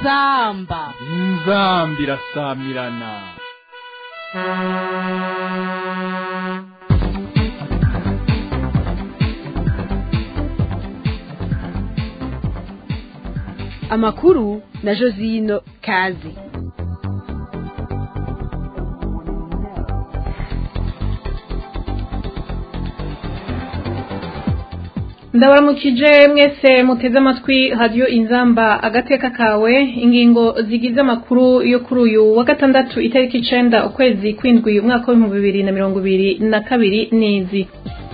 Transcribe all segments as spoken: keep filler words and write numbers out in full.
inzamba inzamba irasamirana. amakuru na Josino Kazi. Ndabaramukije mwese muteze amatwi radio Inzamba agateka kawe. Ingingo zigize amakuru yo kuri uyu wa gatandatu itariki icenda ukwezi kwindwi umwaka wa bibiri na mirongo ibiri na kabiri nizi.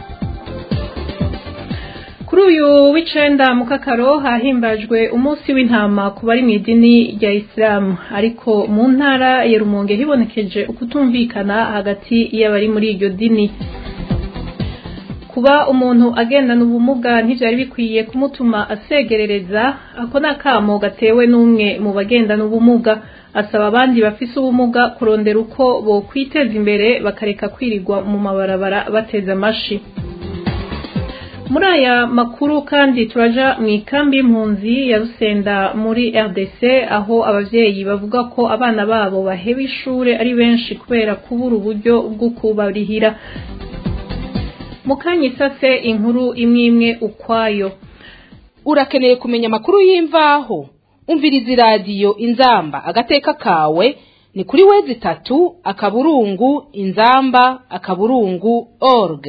Kuri uyu w'icenda mu Kakaro hahimbajwe umunsi w'intama ku bari mu idini rya Islam, ariko mu ntara ya Rumonge hibonekeje ukutumvikana hagati y'abari muri iryo dini. Kuba umuntu agendana ubumuga ntivyari bikwiye kumutuma asegerereza, ako nakamo gatewe n'umwe mu bagendana ubumuga, asaba abandi bafise ubumuga kurondera uko bo kwiteza imbere bakareka kwirirwa mu mabarabara bateza amashi. Muri aya makuru kandi turaja mu ikambi y'impunzi ya Rusenda muri R D C, aho abavyeyi bavuga ko abana babo baheba ishure ari benshi kubera kubura uburyo bwo kubarihira. Mukanyisase inkuru imwe imwe ukwayo. Urakeneye kumenya amakuru y'imvaho? Umviriza radio Inzamba agateka kawe ni kuri wezi tatu akaburungu inzamba akaburungu org.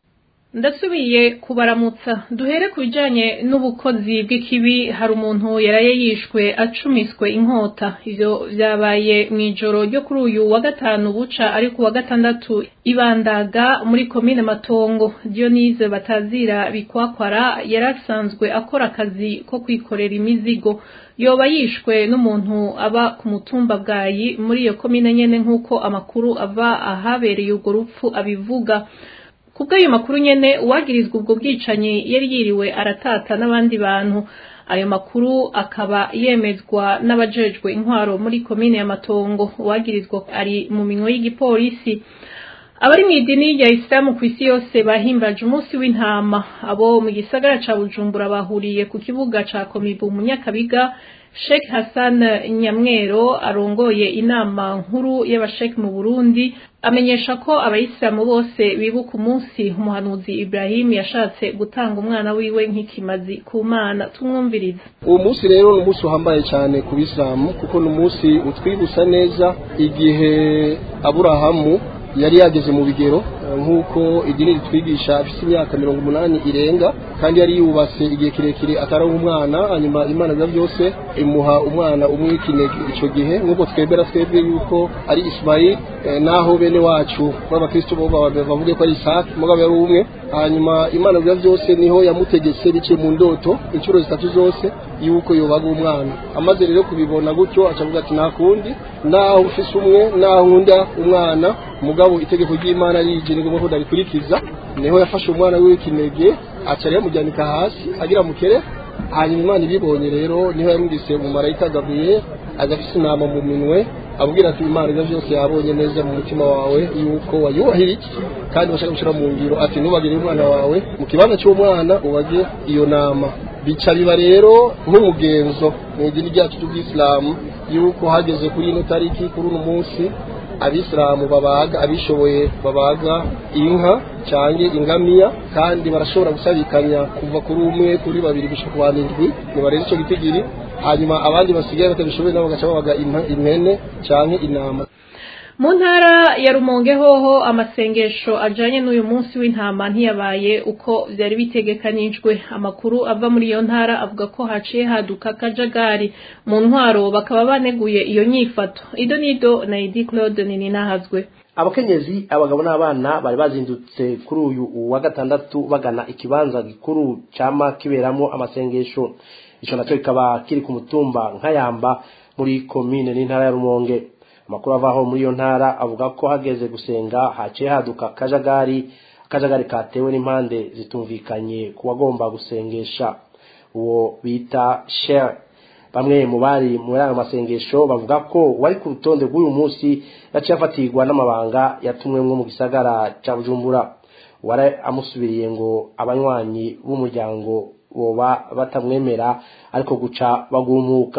Ndasubiye kubaramutsa. Duhere kubijanye n'ubukozi bw'ikibi. Hari umuntu yaraye yishwe acumiswe inkota. Ivyo vyabaye mwijoro ryo kuri uyu wa gatanu buca ari ku wa gatandatu Ibandaga muri komine Matongo. Dionise Batazira Bikwakwara yarasanzwe akora akazi ko kwikorera imizigo. Yoba yishwe n'umuntu aba ku mutumba bwayi muri iyo komine nyene nk'uko amakuru ava ahabereye urwo rupfu abivuga. Kubwo ayo makuru nyene uwagirizwa ubwo bwicanyi yari yiriwe aratata n'abandi bantu. Ayo makuru akaba yemezwa n'abajejwe intwaro muri komine ya Matongo. Uwagirizwa ari mu minwe y'igipolisi. Abari mu idini rya Islam ku isi yose bahimbaje umunsi w'intama. Abo mu gisagara ca Bujumbura bahuriye ku kibuga ca Komibu mu Nyakabiga. Sheikh Hassan Nyamwero arongoye inama nkuru y'abashek mu Burundi amenyesha ko abayisilamu bose bibuka umunsi umuhanuzi Ibrahim yashatse gutanga umwana wiwe nk'ikimazi ku Mana. Tumwumviriza. Uwo munsi rero ni umunsi uhambaye cyane ku bisilamu kuko ni umunsi utwibusa neza igihe Aburahamu yari yageze mu bigero nk'uko idini ritwigisha afite imyaka mirongo umunani irenga, kandi yari yubatse igihe kirekire ataronka umwana. Hanyuma Imana za byose imuha umwana umwe w'ikinege ico gihe, nk'uko twebera twebwe yuko ari Ismail, eh, naho bene wacu b'abakristo bo bavuge ko ari Isaac mugabo yari umwe. Hanyuma Imana za byose niho yamutegetse biciye mu ndoto inshuro zitatu zose yuko yobaga umwana. Amaze rero kubibona gutyo acavuga ati nakundi naho ufise umwe naho nkunda umwana, mugabo itegeko ry'Imana rije ngo ko darikurikiza. Niho yafashe umwana w'ikinege acari yamujyanika hasi agira mukere. Hanyuma Imana ibibonye rero niho yarungise mu marayika Gabriel azafise inama mu minwe abwira ati Imana ivyo byose yabonye neza mu mutima wawe yuko wayubahira iki kandi bashaka gushira mu ngiro, ati nubagire umwana wawe mu kibanza cy'umwana ubage iyo nama. Bica biba rero nk'umugenzo mu idini ryacu ry'Islam yuko hageze kuri ino tariki kuri uno munsi abisilamu babaga abishoboye babaga inka cange ingamiya, kandi barashobora gusabikanya kuva kuri umwe kuri babiri gushika ku bandwi ni bareze ico gitigiri. Hanyuma abandi basigaye batabishoboye nabo gaca babaga impene canke intama. Mu ntara ya Rumonge hoho amasengesho ajanye n'uyu munsi w'intama ntiyabaye uko vyari bitegekanijwe. Amakuru ava muri iyo ntara avuga ko haciye haduka kajagari mu ntwaro, bakaba baneguye iyo nyifato. Ido nido na Idi Claude nini nahazwe. Abakenyezi, abagabo n'abana bari bazindutse kuri uyu wa gatandatu bagana ikibanza gikuru cama kiberamo amasengesho. Ico naco kikaba kiri ku mutumba Nkayamba muri komine n'intara ya Rumonge. Amakuru avaho muri iyo ntara avuga ko hageze gusenga haciye haduka kajagari akajagari katewe n'impande zitumvikanye kuwagomba gusengesha uwo bita share. Bamwe mu bari muri aya masengesho bavuga ko wari ku rutonde rw'uyu munsi yaciye afatirwa n'amabanga yatumwemwo mu gisagara ca Bujumbura. Wari amusubiriye ngo abanywanyi b'umuryango boba batamwemera ariko guca bagumuka.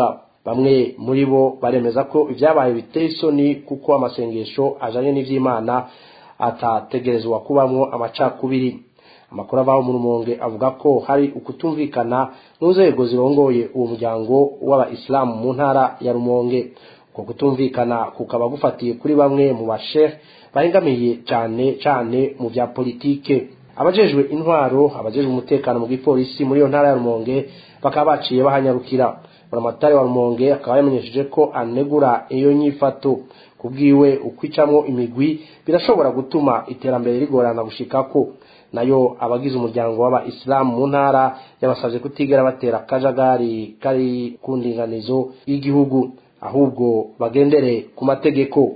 bamwe muri bo baremeza ko ibyabaye biteye isoni kuko amasengesho ajanye n'ivy'Imana atategerezwa kubamwo amacakubiri. Amakuru abaho mu Rumonge avuga ko hari ukutumvikana mu nzego zirongoye uwo muryango w'Abayisilamu mu ntara ya Rumonge. Uko kutumvikana kukaba gufatiye kuri bamwe mu basheikh bahengamiye cyane cyane mu bya politike. Abajejwe intwaro, abajejwe umutekano mu gipolisi muri iyo ntara ya Rumonge bakaba baciye bahanyarukira. Buramatari wa Rumonge akaba yamenyesheje ko anegura iyo nyifato. Kubwiwe ukwicamwo imigwi birashobora gutuma iterambere rigorana gushikako. Nayo abagize umuryango w'Abayisilamu mu ntara yabasavye kutigera batera kajagari kari ku ndinganizo y'igihugu, ahubwo bagendere ku mategeko.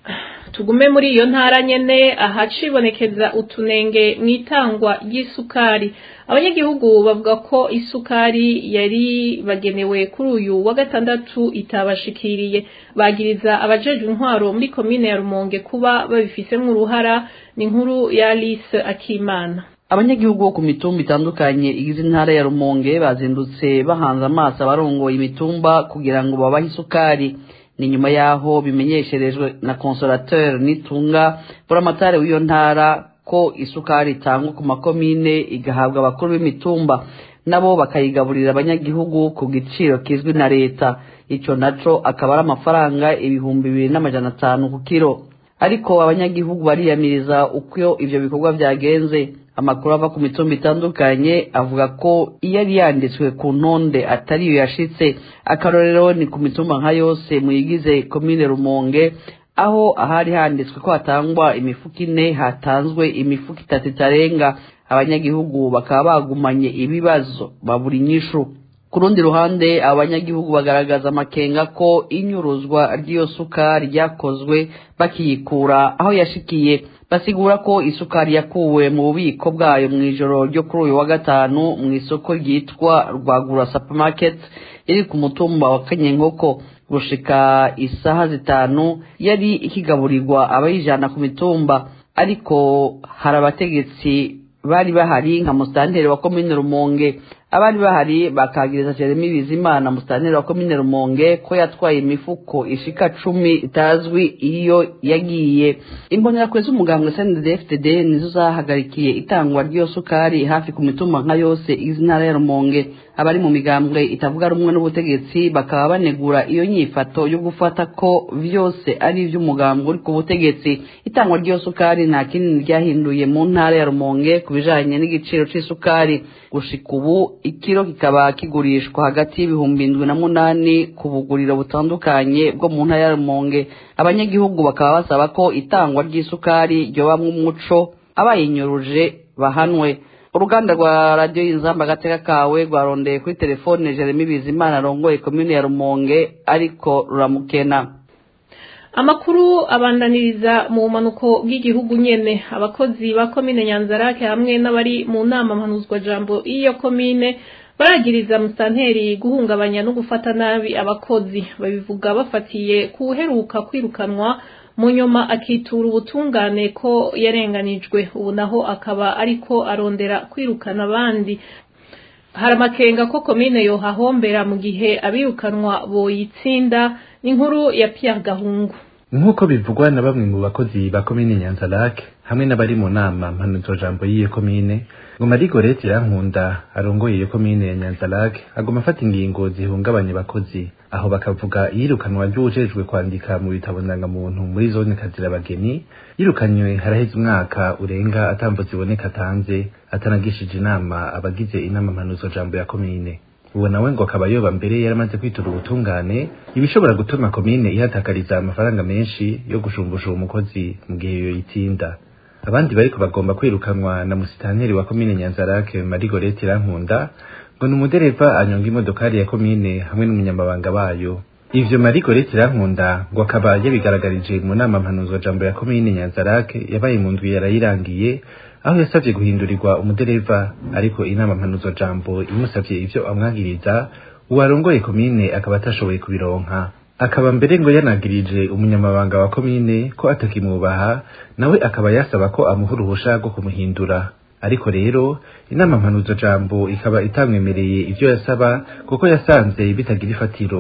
Tugume muri iyo ntara nyene ahacibonekeza utunenge mwitangwa y'isukari. Abanyagihugu bavuga ko isukari yari bagenewe kuri uyu wa gatandatu itabashikiriye. Bagiriza abajejwe intwaro muri komine ya Rumonge kuba babifisemwo uruhara. Ni inkuru ya Alice Akimana. Abanyagihugu bo ku mitumba itandukanye igize intara ya Rumonge bazindutse bahanze amaso abarongoye imitumba kugira ngo babahe isukari. Ni nyuma yaho bimenyesherejwe na consolateur Nitunga buramatari w'iyo ntara ko isukari itangwa ku makomine igahabwa abakuru b'imitumba nabo bakayigaburira abanyagihugu ku giciro kizwi na leta. Ico naco akaba ari amafaranga ibihumbi bibiri n'amajana atanu ku kilo. Ariko abanyagihugu bariyamiriza uko ivyo bikorwa vyagenze. Amakuru ava ku mitumba itandukanye avuga ko iyo yari yanditswe ku ntonde atari yo yashitse. Akarorero ni ku mitumba nka yose muyigize komine Rumonge, aho ahari handitswe ko hatangwa imifuko ine hatanzwe imifuko itatu itarenga. Abanyagihugu bakaba bagumanye ibibazo babura inyishu. Ku rundi ruhande abanyagihugu bagaragaza amakenga ko inyuruzwa ry'iyo sukari ryakozwe bakiyikura aho yashikiye. Basigura ko isukari yakuwe mu bubiko bwayo mu ijoro ryo kuri uyu wa gatanu mu isoko ryitwa Rwagura Supermarket iri ku mutumba wa Kanyenkoko. Gushika isaha zitanu yari ikigaburirwa abayijana ku mitumba, ariko hari abategetsi bari bahari nka mustanteri wa komine Rumonge. Abari bahari bakagiriza Jeremy Bizimana mustanteri wa komine Rumonge ko yatwaye imifuko ishika cumi itazwi iyo yagiye. Imbonera kweza umugambwe S N D F T D nizo zahagarikiye itangwa ry'iyo sukari hafi ku mitumba nka yose izintara ya Rumonge. Abari mu migambwe itavuga rumwe n'ubutegetsi bakaba banegura iyo nyifato yo gufata ko vyose ari ivy'umugambwe uri ku butegetsi. Itangwa ry'iyo sukari nta kinini ryahinduye mu ntara ya Rumonge kubijanye n'igiciro c'isukari. Gushika ubu ikiro kikaba kigurishwa hagati y'ibihumbi indwi na munani ku buguriro butandukanye bwo mu ntara ya Rumonge. Abanyagihugu bakaba basaba ko itangwa ry'isukari ryobamwe umuco, abayinyuruje bahanwe. Uruganda rwa radio Inzamba Agateka kawe rwarondeye kuri telefone Jeremy Bizimana arongoye komune ya Rumonge ariko ruramukena. Amakuru abandaniriza mu manuko bw'igihugu nyene. Abakozi ba komine Nyanzarake hamwe n'abari mu nama mpanuzwa jambo iyo komine baragiriza mustanteri guhungabanya no gufata nabi abakozi. Babivuga bafatiye kuheruka kwirukanwa mu nyuma akitura ubutungane ko yarenganijwe, ubu naho akaba ariko arondera kwirukana abandi. Haramakenga ko komine yo hahombera mu gihe abirukanwa boyitsinda. Inkuru ya Pierre Gahungu. Nkuko bivugwa na bamwe mu bakozi ba komine Nyanzarake hamwe n'abari mu nama mpanuzwa jambo y'iyo komine, ngo Marigorete Irankunda arongoye iyo komine ya Nyanzarake agoma afata ingingo zihungabanya abakozi, aho bakavuga yirukanwa ry'ujejwe kwandika mu bitabo ndangamuntu muri zone Kazirabageni. Yirukanywe haraheze umwaka urenga atambo ziboneka atanze, atanagishije inama abagize inama mpanuzwa jambo ya komine. Uwo nawe ngo akaba yoba mbere yaramaze kwitura ubutungane ibishobora gutuma komine ihatakariza amafaranga menshi yo gushumbusha uwo mukozi mu gihe yo yitinda. Abandi bariko bagomba kwirukanwa na musitanteri wa komine Nyanzarake Marigorete Irankunda ngo numudereva anyonga imodokari ya komine hamwe n'umunyamabanga bayo. Ivyo Marigorete Irankunda ngo akaba yabigaragarije mu nama mpanuzwa jambo ya komine Nyanzarake yabaye mu ndwi yarayirangiye, aho yasavye guhindurirwa umudereva, ariko inama mpanuzwa jambo imusavye ivyo amwagiriza uwarongoye komine akaba atashoboye kubironka. Akaba mbere ngo yanagirije umunyamabanga wa komine ko atakimwubaha, nawe akaba yasaba ko amuha uruhusha rwo kumuhindura. Ariko rero inama mpanuzwa jambo ikaba itamwemereye ivyo yasaba kuko yasanze bitagira ifatiro.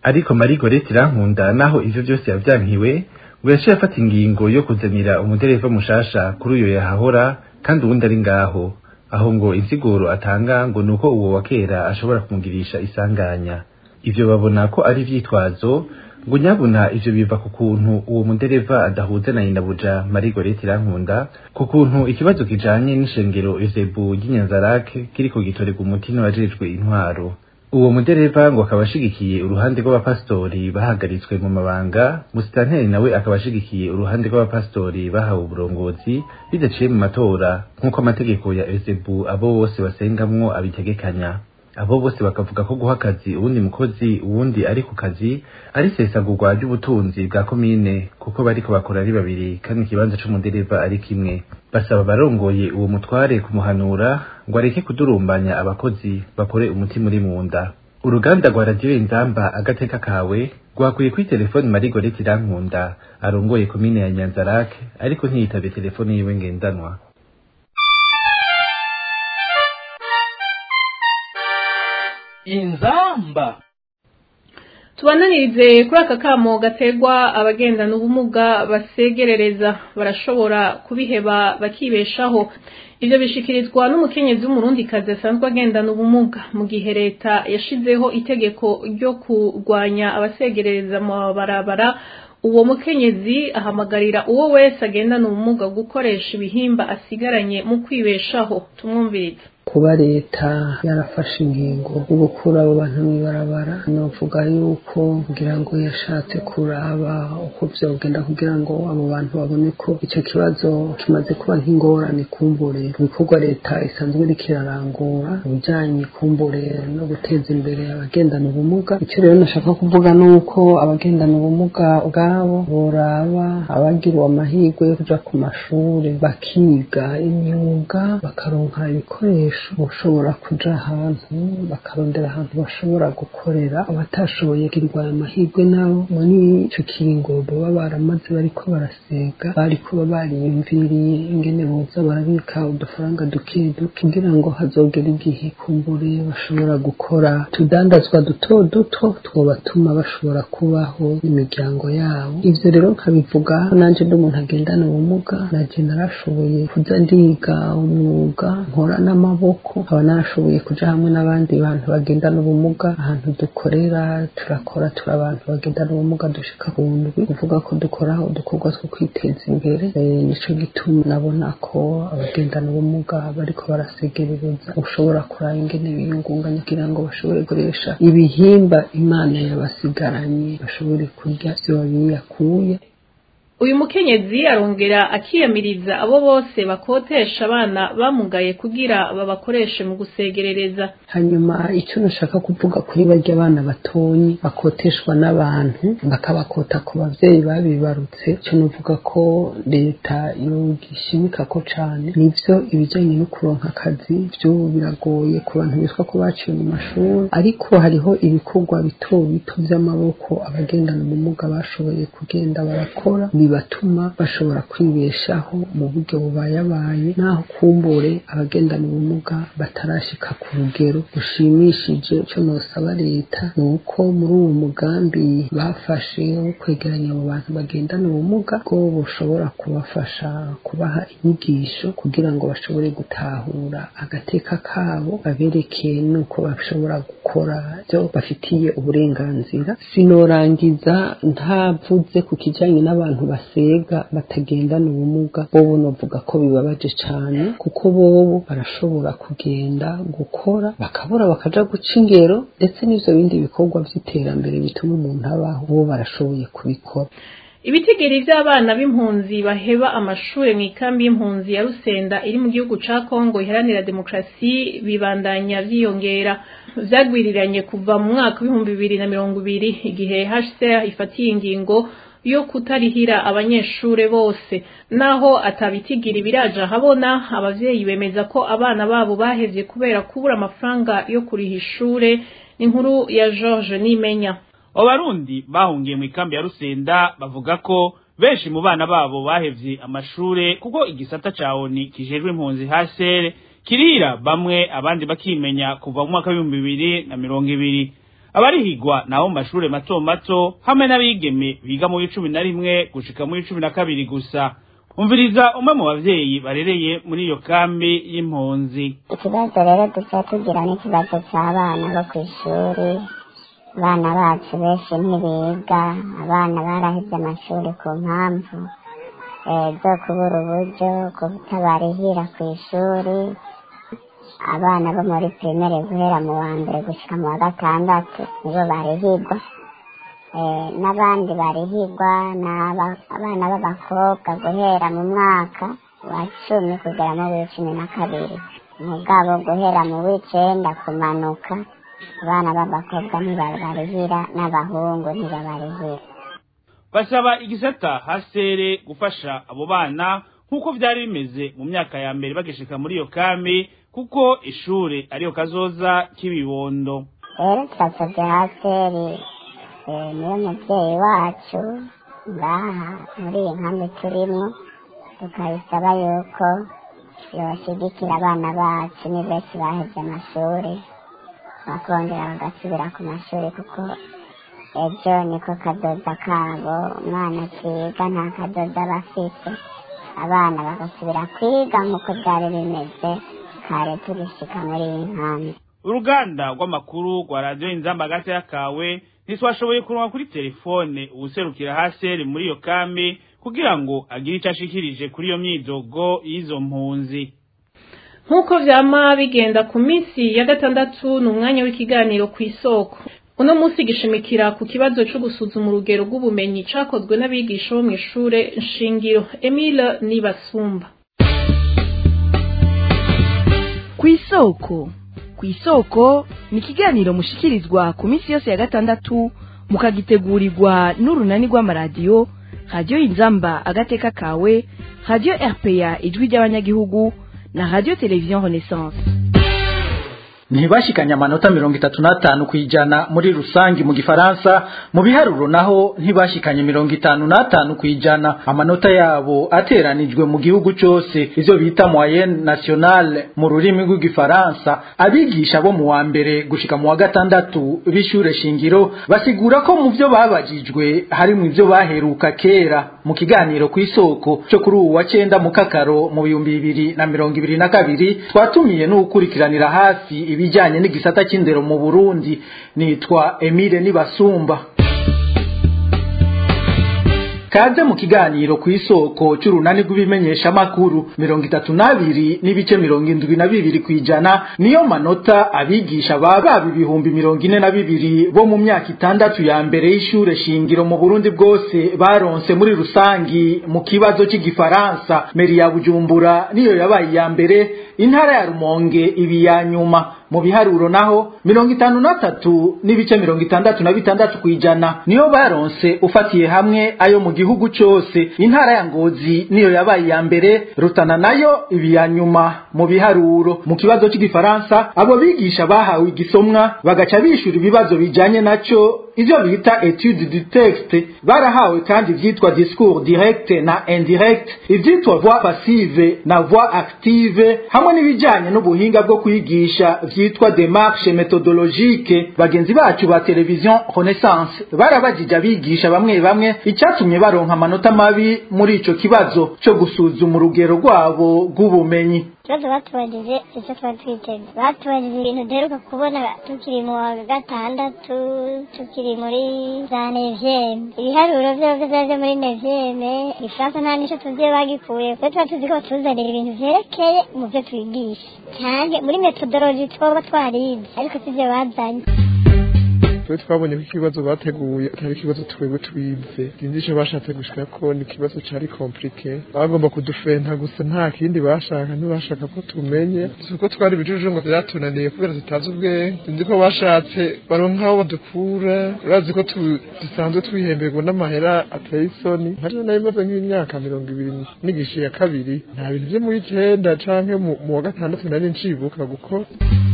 ariko Marie Gorete Irankunda naho ivyo byose yavyankiwe ngo yaciye afata ingingo yo kuzanira umudereva mushasha kuri uyo yahahora kandi uwundi ari ngaho aho ngo insiguro atanga ngo nuko uwo wa kera ashobora kumugirisha isanganya. Ivyo babona ko ari vyitwazo ngo nyabuna ivyo biva ku kuntu uwo mudereva adahuze na nyinabuja Marie Gorete Irankunda, ku kuntu ikibazo kijanye n'ishengero Ezebu ry'Inyanzarake kiriko gitorerwa umuti n'abajejwe intwaro. Uwo mudereva ngo akaba ashigikiye uruhande rw'abapastori bahagaritswe mu mabanga, musitanteri nawe akaba ashigikiye uruhande rw'abapastori bahawe uburongozi bidaciye mu matora nk'uko amategeko ya Ezebu abo bose basengamwo abitegekanya. Abo bose bakavuga ko guha akazi uwundi mukozi uwundi ari ku kazi ari sesagurwa ry'ubutunzi bwa komine kuko bariko bakora ari babiri kandi ikibanza c'umudereva ari kimwe. Basaba barongoye uwo mutware kumuhanura ngo areke kudurumbanya abakozi bakore umutima uri munda. Uruganda rwa Radio Inzamba agateka kawe rwakuye kuri telefoni Marie Gorete Irankunda arongoye komine ya Nyanzarake ariko ntiyitabe telefoni yiwe ngendanwa. Inzamba. Tubananirize kuri aka kamo gategwa abagendana ubumuga basegerereza barashobora kubiheba bakibeshaho. Ivyo bishikirizwa n'umukenyezi w'umurundi kazi asanzwe agendana ubumuga mu gihe leta yashizeho itegeko ryo kurwanya abasegerereza mu barabara. Uwo mukenyezi ahamagarira uwo wese agendana ubumuga gukoresha ibihimba asigaranye mu kwibeshaho. Tumwumvirize. Kuba leta yarafashe ingingo yo gukura abo bantu mw'ibarabara novuga yuko kugira ngo yashatse kuraba uko vyogenda kugira ngo abo bantu babone ko ico kibazo kimaze kuba nk'ingorane kumbure ibikorwa leta isanzwe iriko irarangura ibijanye kumbure no guteza imbere abagendana ubumuga. Ico rero nashaka kuvuga nuko abagendana ubumuga ubwabo boraba abagiriwe amahirwe yo kuja ku mashure bakiga imyuga bakaronka ibikoresho ushobora kuja ahantu bakarondera ahantu bashobora gukorera. Abatashoboye kugirirwa amahirwe nabo muri ico kiringo baba baramaze bariko barasega bariko bariyumviriye ingene boza barabika udufaranga duke duke kugira ngo hazogera igihe kumbure bashobora gukora tudandazwa duto duto twobatuma bashobora kubaho n'imiryango yabo. Ivyo rero nkabivuga nanje ndi umuntu agendana ubumuga naje narashoboye kuza ndiga umwuga nkora n'amaboko aba narashoboye kuja hamwe n'abandi bantu bagendana ubumuga ahantu dukorera turakora turi abantu bagendana ubumuga dushika ku ndwi kuvuga ko dukora udukorwa two kwiteza imbere. Nico gituma nabona ko abagendana ubumuga bariko barasegerereza ushobora kuraba ingene biyungunganya kugira ngo bashobore gukoresha ibihimba Imana yabasigaranye bashobore kurya vyo biyakuye. Uyu mukenyezi arongera akiyamiriza abo bose bakotesha abana bamugaye kugira babakoreshe mu gusegerereza. Hanyuma icyo nashaka kuvuga kuri barya abana batonyi bakoteshwa n'abantu bakabakota ku bavyeyi babibarutse, cyo nuvuga ko leta yogishimika ko cane nivyo ibijanye no kuronka akazi byo biragoye ku bantu bitwa ko baciye mu mashuri, ariko hariho ibikorwa bito bito vy'amaboko abagendana ubumuga bashoboye kugenda barakora batuma bashobora kwibeshaho mu buryo bubayabaye, naho kumbure abagendana ubumuga batarashika ku rugero rushimishije. Cyo nosaba leta nuko muri uwo mugambi bafashe wo kwegeranya abo bantu bagendana ubumuga ko boshobora kubafasha kubaha inyigisho kugira ngo bashobore gutahura agateka kabo, baberekeye nuko bashobora gukora byo bafitiye uburenganzira. Sinorangiza ntavuze ku kijanye n'abantu basega batagendana ubumuga, bobo novuga ko bibabaje cyane kuko bobo barashobora kugenda gukora bakabura bakaja guca ingero ndetse n'ivyo bindi bikorwa vy'iterambere bituma umuntu abaho, bo barashoboye kubikora. Ibitigiri vy'abana b'impunzi baheba amashure mu ikambi y'impunzi ya Rusenda iri mu gihugu ca Kongo iharanira demokrasi bibandanya vyiyongera, vyagwiriranye kuva mu mwaka w'ibihumbi bibiri na mirongo ibiri igihe H C R ifatiye ingingo yo kutarihira abanyeshure bose. Naho atabitigiri biraja habona, abavyeyi bemeza ko abana babo bahevye kubera kubura amafaranga yo kuriha ishure. Inkuru ya George Nimenya. Abarundi bahungiye mu ikambi ya Rusenda bavuga ko benshi mu bana babo bahevye amashure kuko igisata cawo ni kijejwe impunzi H C R kirira bamwe abandi bakimenya kuva mu mwaka w'ibihumbi bibiri na mirongo ibiri. abarihigwa nabo mu mashure mato mato hamwe n'abigeme biga mu w'icumi na rimwe gushika mu w'icumi na kabiri gusa. Umviriza umwe mu bavyeyi barereye muri iyo kambi y'impunzi. Ikibazo rero duca tugira n'ikibazo c'abana bo kw'ishuri, abana bacu benshi ntibiga, abana barahevye amashuri ku mpamvu zo kubura uburyo, kutabarihira kw'ishuri. Abana bo muri primaire guhera mu wa mbere gushika mu wa gatandatu nibo barihigwa, n'abandi barihigwa n'abana b'abakobwa guhera mu mwaka wa cumi kugera mu w'icumi na kabiri, mugabo guhera mu w'icenda kumanuka abana b'abakobwa ntibabarihira n'abahungu ntibabarihira. Basaba igisata hasere gufasha abo bana nk'uko vyari bimeze mu myaka ya mbere bagishika muri iyo kambi, kuko ishure ariyo kazoza k'ibibondo. Rero turasavye haseri niyo muvyeyi wacu ngaha muri iyi nkambi turimwo, tukayisaba yuko yoshigikira abana bacu ni benshi bahevye amashuri bakongera bagasubira ku mashuri, kuko ejo niko kazoza kabo. Umwana akiga nta kazoza bafise, abana bagasubira kwiga nk'uko vyari bimeze kare tugishika muri iyi nkambi. Uruganda rw'amakuru rwa radiyo Inzamba Agateka kawe ntitwashoboye kuronka kuri telefone uwuserukira haseri muri iyo kambi kugira ngo agire ico ashikirije kuri iyo myidogo y'izo mpunzi. Nk'uko vyama bigenda ku minsi ya gatandatu ni umwanya w'ikiganiro kw'isoko. Uno munsi gishimikira ku kibazo cyo gusuzuma urugero rw'ubumenyi cakozwe n'abigisha bo mw'ishure nshingiro. Emile Nibasumba. Kw'isoko kw'isoko ni ikiganiro mushikirizwa ku minsi yose ya gatandatu mukagitegurirwa n'urunani rw'amaradiyo Radio Inzamba Agateka kawe, Radio R P A ijwi ry'abanyagihugu na Radio Television Renaissance. Ntibashikanya amanota mirongo itatu n'atanu kwijana muri rusangi mu gifaransa, mu biharuro naho ntibashikanye mirongo itanu n'atanu kwijana. Amanota yabo ateranijwe mu gihugu cyose, ivyo bita moyenne nationale mu rurimi rw'igifaransa. Abigisha bo mu wa mbere gushika mu wa gatandatu bishure shingiro basigura ko mu byo babajijwe hari mu byo baheruka kera. Mu kiganiro kw'isoko cyo kuri uwa cenda mu kakaro mu bihumbi bibiri na mirongo ibiri na kabiri twatumiye n'ukurikiranira hasi ibijanye n'igisata c'indero mu Burundi. Nitwa Emile Nibasumba. Kaze mu kiganiro kw'isoko c'urunani rw'ibimenyesha makuru. Mirongo itatu n'abiri n'ibice mirongo indwi na bibiri kwijana niyo manota abigisha baba ibihumbi mirongo ine na bibiri bo mu myaka itandatu ya mbere y'ishure shingiro mu Burundi bwose baronse muri rusangi mu kibazo c'igifaransa. Meri ya Bujumbura niyo yabaye ya mbere, intara ya Rumonge ibi ya nyuma. Mu biharuro naho mirongo itanu na tatu n'ibice mirongo itandatu na bitandatu kwijana niyo baronse ufatiye hamwe ayo mu gihugu cyose. Intara ya Ngozi niyo yabaye ya mbere, Rutana nayo ibi ya nyuma mu biharuro. Mu kibazo cy'igifaransa abo bigisha bahawe igisomwa bagaca bishura ibibazo bijanye naco, ivyo bita étude du texte. Barahawe kandi vyitwa discours direct na indirect, ivyitwa voix passive na voix active, hamwe n'ibijanye n'ubuhinga bwo kwigisha vyitwa démarche méthodologique. Bagenzi bacu ba television Renaissance barabajije abigisha bamwe bamwe icyatumye baronka amanota mabi muri ico kibazo cyo gusuzuma urugero rwabo rw'ubumenyi. Ikibazo batubajije icyo twari twiteze, batubajije ibintu duheruka kubona tukiri mu wa gatandatu, tukiri muri za nevyeme. Ibiharuro vyose vyaje muri nevyeme, igifaransa nta nico tuzi bagikuye, kuko tuba tuzi ko batuzanira ibintu vyerekeye mu vyo twigisha, canke muri methodology twoba twarize ariko sivyo bazanye. Twe twabonye ko ikibazo bateguye atari ikibazo twebwe twize, sinzi ico bashatse gushika ko ni ikibazo cari compliqué. Bagomba kudufenta gusa nta kindi bashaka, ntibashaka ko tumenye suko twari bijuje ngo byatunaniye kubera tutazi ubwenge. Sinzi ko bashatse baronka aho badukura, urazi ko dusanzwe twihemberwa n'amahera ateye isoni. Hari na imaze nk'imyaka mirongo ibiri n'igice ya kabiri, nta bintu vyo muri cenda canke mu wa gatandatu nari ncibuka gukora.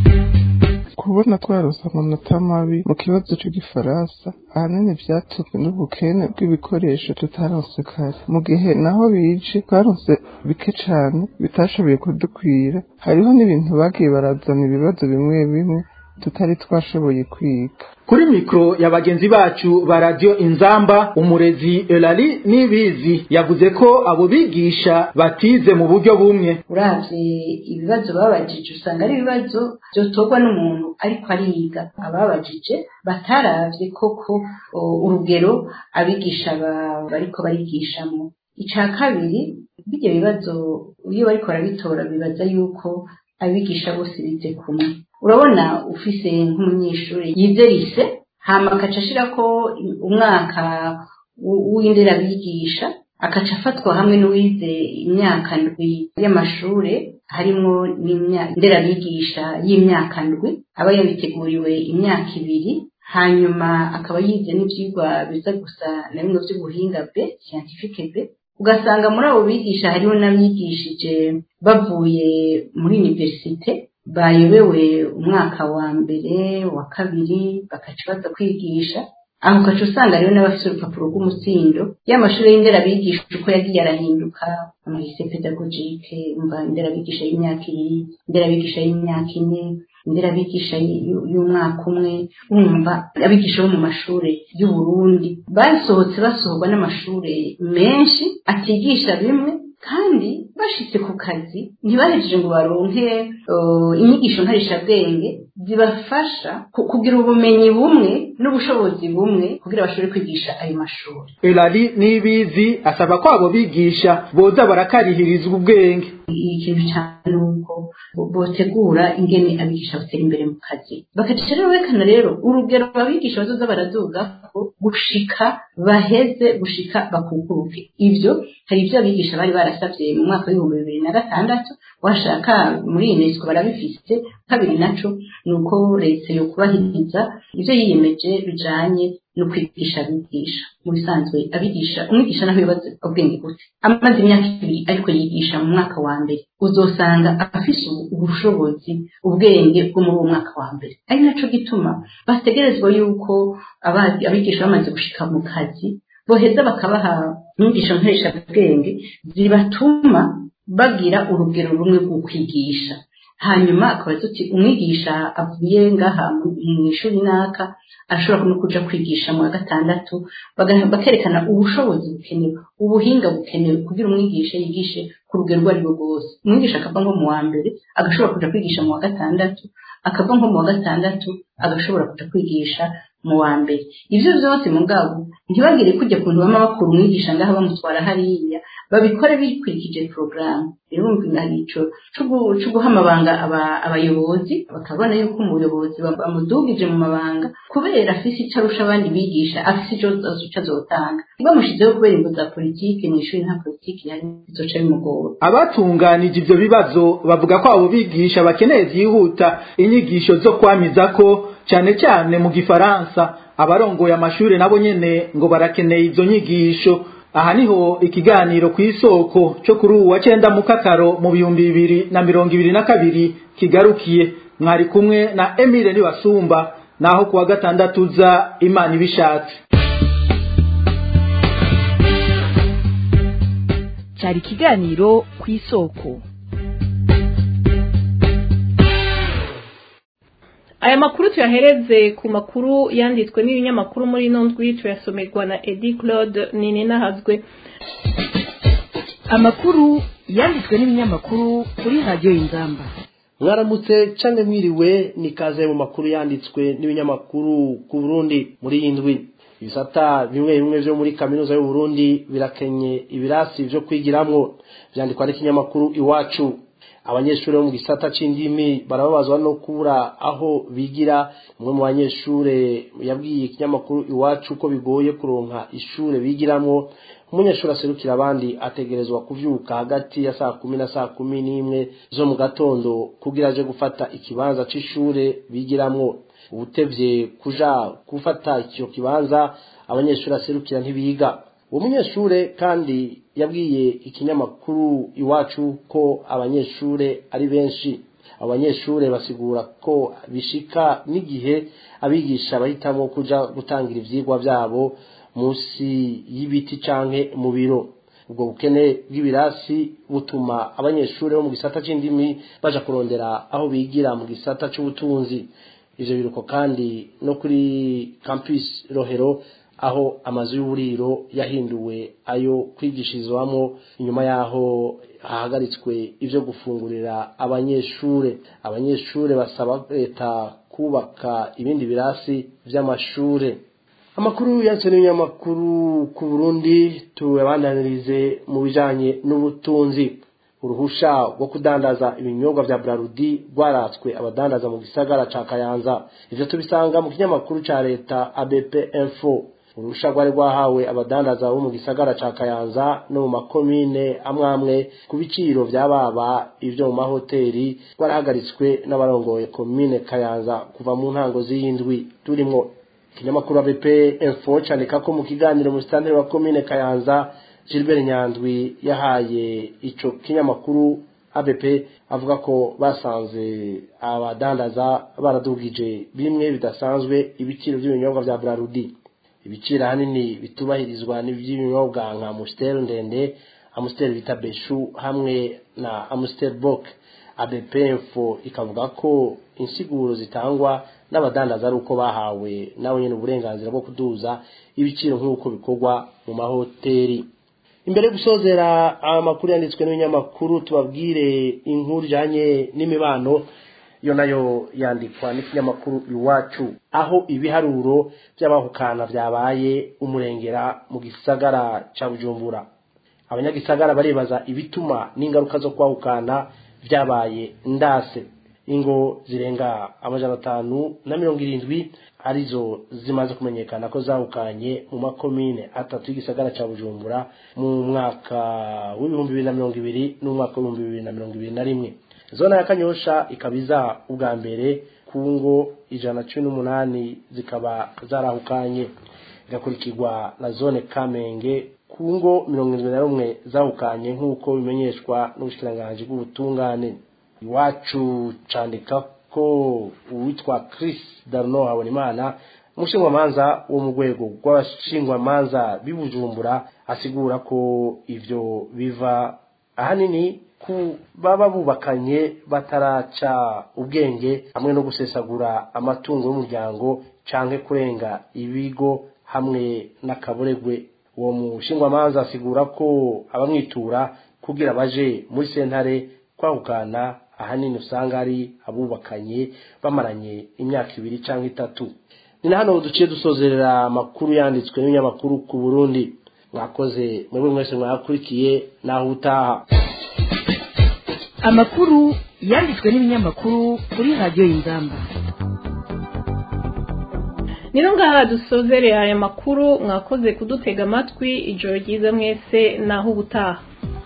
Kubona twarose amanota mabi mu kibazo cy'igifaransa ahanini vyatumwe n'ubukene bw'ibikoresho tutaronse kare, mu gihe naho bije twaronse bike cane bitashoboye kudukwira. Hariho n'ibintu bagiye barazana ibibazo bimwe bimwe tutari twashoboye kwiga. Kuri mikro ya bagenzi bacu ba radio Inzamba, umurezi Elali Nibizi yavuze ko abo bigisha batize mu buryo bumwe. Uravye ibibazo babajije usanga ari ibibazo byotorwa n'umuntu ariko ariga. Ababajije bataravye koko urugero abigisha bariko barigishamo. Ica kabiri, bijye bibazo iyo bariko barabitora bibaza yuko abigisha bose bize kumwe. Urabona ufise nk'umunyeshuri yize lise hama akaca ashirako umwaka w'indera bigisha akaca afatwa hamwe n'uwize imyaka ndwi y'amashure harimo n'indera bigisha y'imyaka ndwi aba yabiteguriwe imyaka ibiri hanyuma akaba yize n'ivyigwa biza gusa na bimwe vy'ubuhinga B scientifique B ugasanga muri abo bigisha hariho n'abigishije bavuye muri universite bayobewe umwaka wa mbere wa kabiri bakaca baza kwigisha aho ukaca usanga rero n'abafite urupapuro rw'umutsindo y'amashuri y'indera bigisha uko yagiye arahinduka amalise pedagogique umva indera bigisha y'imyaka ibiri indera bigisha y'imyaka ine indera bigisha y'umwaka umwe umva abigisha bo mu mashuri y'u Burundi basohotse basohorwa n'amashuri menshi atigisha bimwe kandi bashitse ku kazi ntibahejeje ngo baronke inyigisho nkarishabwenge zibafasha kugira ubumenyi bumwe n'ubushobozi bumwe kugira bashobore kwigisha ayo mashuri. Elali Nibizi asaba ko abo bigisha boza barakarihirizwa ubwenge. Ikintu cyane uko botegura ingene abigisha batera imbere mu kazi bakaca rero bekana rero urugero abigisha bazoza baraduga ko gushika baheze gushika bakukuruke. Ivyo hari ivyo abigisha bari barasavye mu mwaka w'ibihumbi bibiri na gatandatu washaka muri UNESCO barabifise. Kabiri naco nuko leta yo kubahiriza ivyo yiyemeje bijanye no kwigisha abigisha. Mu bisanzwe abigisha umwigisha naho yobaze ubwenge gute amaze imyaka ibiri ariko yigisha mu mwaka wa mbere uzosanga afise ubushobozi ubwenge bwo muri uwo mwaka wa mbere. Ari naco gituma bategerezwa yuko abandi abigisha bamaze gushika mu kazi boheza bakabaha inyigisho nkoresha ubwenge zibatuma bagira urugero rumwe rwo kwigisha. Hanyuma akabaza uti umwigisha avuye ngaha mu ishuri naka ashobora no kuja kwigisha mu gatandatu bakerekana ubushobozi bukenewe ubuhinga bukenewe kugira umwigisha yigishe ku rugero rwari rwo rwose. Umwigisha akava nko mu wa mbere agashobora kuja kwigisha mu wa gatandatu akava nko mu wa gatandatu agashobora kuja kwigisha mu wa mbere. Ivyo vyose mu ngabo ntibagire kujya kuntu bama bakuru umwigisha ngaha bamutwara hariya babikore bikurikije program. Rero ngarico cyo guhamabanga abayobozi bakabona yuko umuyobozi bamudugije mu mabanga kubera afise icarusha abandi bigisha afise ico azotanga bamushizeho kubera imbo za politike mu ishuri nta politike yari izoca bimugora. Abatunganije ivyo bibazo bavuga ko abo bigisha bakeneye zihuta inyigisho zo kwamiza ko cyane cyane mu gifaransa. Abarongoye amashuri nabo nyene ngo barakeneye izo nyigisho. Aha niho ikiganiro kw'isoko cyo kuri uwa cenda mu kakaro mu bihumbi bibiri na mirongo ibiri na kabiri kigarukiye. Mwari kumwe na Emile Nibasumba naho kuwa gatandatu za Imana ibishatse. Cyari ikiganiro kw'isoko. Aya makuru tuyahereze ku makuru yanditswe n'ibinyamakuru muri ino ndwi tuyasomerwa na Edi Claude Ninenahazwe. Amakuru yanditswe n'ibinyamakuru kuri radio Inzamba. Mwaramutse cange mwiriwe nikaze mu makuru yanditswe n'ibinyamakuru ku Burundi muri indwi. Ibisata bimwe bimwe byo muri kaminuza y'u Burundi birakenye ibirasi byo kwigiramwo byandikwa n'ikinyamakuru Iwacu. Abanyeshuri bo mu gisata c'indimi barababazwa no kubura aho bigira. Umwe mu banyeshure yabwiye ikinyamakuru Iwacu ko bigoye kuronka ishure bigiramwo. Umunyeshuri aserukira abandi ategerezwa kuvyuka hagati ya saa kumi na saa kumi n'imwe zo mu gatondo kugira aje gufata ikibanza c'ishure bigiramwo. Ubutevye kuja gufata icyo kibanza abanyeshuri aserukira ntibiga. Uwo munyeshure kandi yabwiye ikinyamakuru Iwacu ko abanyeshure ari benshi. Abanyeshure basigura ko bishika n'igihe abigisha bahitamo kuja gutangira ivyigwa byabo musi y'ibiti canke mu biro. Ubwo bukene bw'ibirasi butuma abanyeshure bo mu gisata c'indimi baja kurondera aho bigira mu gisata c'ubutunzi. ivyo biruko kandi no kuri campus Rohero aho amazu y'uburiro yahinduwe ayo kwigishirizwamo inyuma yaho hahagaritswe ivyo gufungurira abanyeshure abanyeshure basaba leta kubaka ibindi birasi vy'amashure. Amakuru yanditswe n'ibinyamakuru ku Burundi tuyabandanirize mu bijanye n'ubutunzi. Uruhusha rwo kudandaza ibinyobwa vya Brarudi rwaratswe abadandaza mu gisagara ca Kayanza. Ivyo tubisanga mu kinyamakuru ca leta A B P Info. Uruhusha rwari rwahawe abadandaza bo mu gisagara ca Kayanza no mu makomine amwamwe ku biciro vya baba ivyo mu mahoteli rwarahagaritswe n'abarongoye komine Kayanza kuva mu ntango z'indwi turimwo. Kinyamakuru A B P Info candika ko mu kiganiro mu stanteri wa komine Kayanza Gilbert Nyandwi yahaye ico kinyamakuru A B P avuga ko basanze abadandaza baradugije bimwe bidasanzwe ibiciro by'ibinyobwa vya Brarudi. Ibiciro hanini bitubahirizwa n'ivy'ibinyobwa nka Amstel ndende, Amstel bita Beshu hamwe na Amstel Bock. A B P Info ikavuga ko insiguro zitangwa n'abadandaza ari uko bahawe nawe nyene uburenganzira bwo kuduza ibiciro nk'uko bikorwa mu mahoteli. Imbere gusozera amakuru yanditswe n'ibinyamakuru tubabwire inkuru janye n'imibano yo nayo yandikwa n'ikinyamakuru Iwacu aho ibiharuro by'abahukana byabaye umurengera mu gisagara ca Bujumbura. Abanyagisagara baribaza ibituma n'ingaruka zo kwahukana byabaye ndase. Ingo zirenga amajana atanu na mirongo irindwi arizo zimaze kumenyekana ko zahukanye mu makomine atatu y'igisagara ca Bujumbura mu mwaka w'ibihumbi bibiri na mirongo ibiri n'umwaka w'ibihumbi bibiri na mirongo ibiri na rimwe. Zona ya Kanyosha ikabiza ubwa mbere ku ngo ijana cumi n'umunani zikaba zarahukanye, igakurikirwa na zone Kamenge ku ngo mirongo irindwi na rumwe zahukanye nk'uko bimenyeshwa n'ubushikiranganji bw'ubutungane. Iwacu candika ko uwitwa Chris Darno Habonimana umushingwamanza wo mu rwego rw'abashingwamanza b'ibujumbura asigura ko ivyo biva ahanini ku baba bubakanye bataraca ubwenge hamwe no gusesagura amatungo y'umuryango canke kurenga ibigo hamwe n'akaboregwe. Uwo mushingwamanza asigura ko abamwitura kugira baje muri sentare kwahukana ahanini usanga ari abubakanye bamaranye imyaka ibiri canke itatu. Ni hano duciye dusozerera amakuru yanditswe n'ibinyamakuru ku Burundi. Mwakoze mwebwe mwese mwakurikiye naho utaha. Amakuru yanditswe n'ibinyamakuru kuri radio Inzamba. Nino ngaha dusozerera aya makuru mwakoze kudutega amatwi ijoro ryiza mwese naho ubutaha.